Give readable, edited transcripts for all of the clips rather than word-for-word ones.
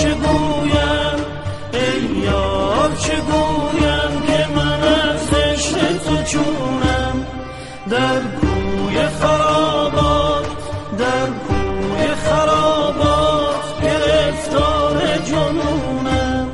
چه گویم ای یار چه گویم که من از عشق تو چونم در کوی خرابات در کوی خرابات گرفتار جنونم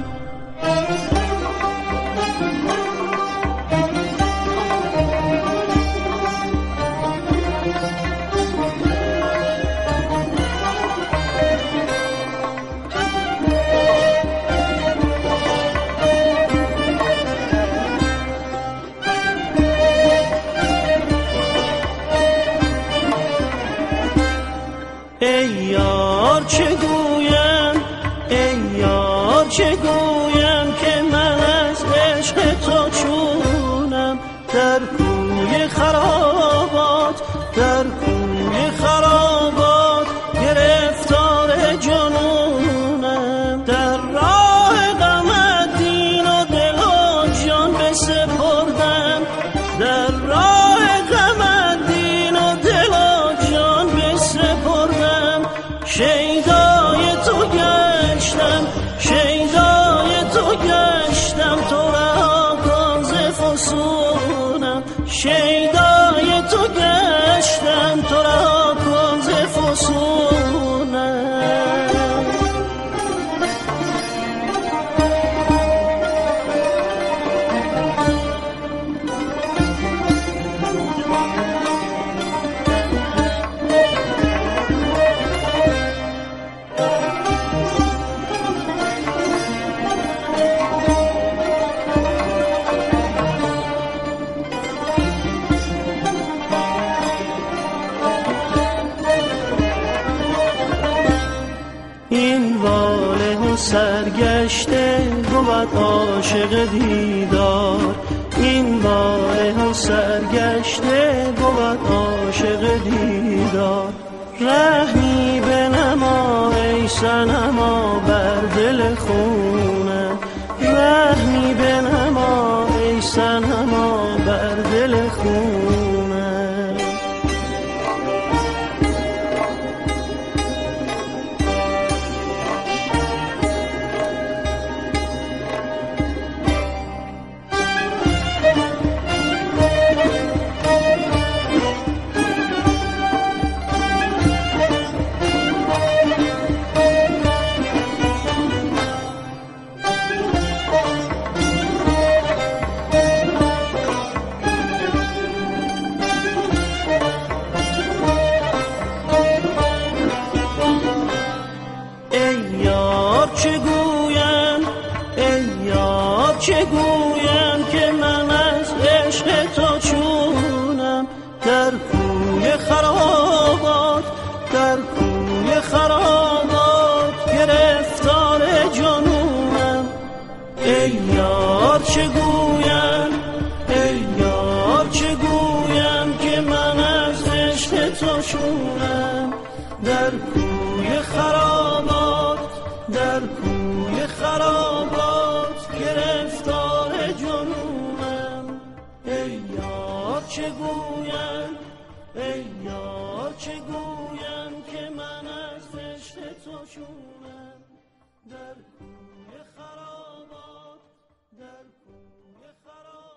ای یار چه گویم ای یار چه گویم که من از عشق تو چونم در کوی خرابات در کوی خرابات گرفتار جنونم در راه غمت دین و دل و جان بسپردم در راه غمت دین و دل و جان بسپردم شیدای تو گشتم شیدای تو گشتم تو را کن ز فسونم شیدای تو گشتم تو را کن ز فسونم این واله سرگشته بود عاشق دیدار این واله سرگشته بود عاشق دیدار رحمی بنما ای صنما بر دل خونم رحمی بنما ای صنما بر دل خونم چه گویم ای یار چه گویم که من از عشق تو چونم در کوی خرابات در کوی خرابات گرفتار جنونم ای یار چه گویم ای یار چه گویم که من از عشق تو چونم در کوی خرابات در کوی خرابات گرفتار جنونم ای یار چه گویم ای یار چه گویم که من از عشق تو چونم در کوی خرابات در کوی خرابات